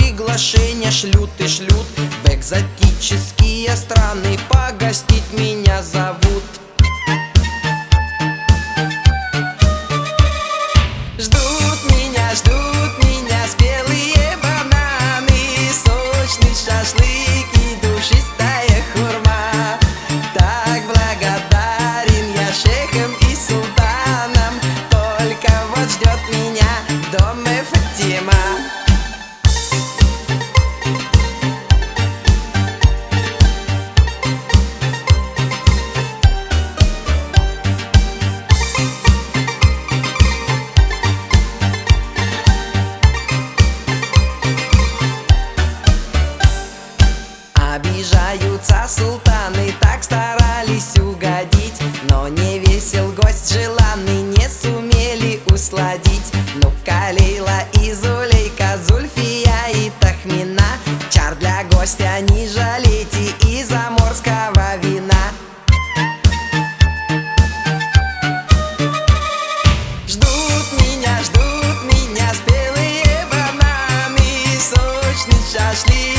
приглашения шлют и шлют в экзотические страны. Погостить меня зовут. Ждут меня спелые бананы, сочный шашлык и душистая хурма. Так благодарен я шейхам и султанам, только вот ждет меня дом Фатима. Обижаются султаны, так старались угодить, но не весел гость желанный, не сумели усладить. Ну-ка, Лейла и Зулейка, Зульфия и Тахмина, чар для гостя не жалейте и заморского вина. Ждут меня спелые бананы, сочный шашлык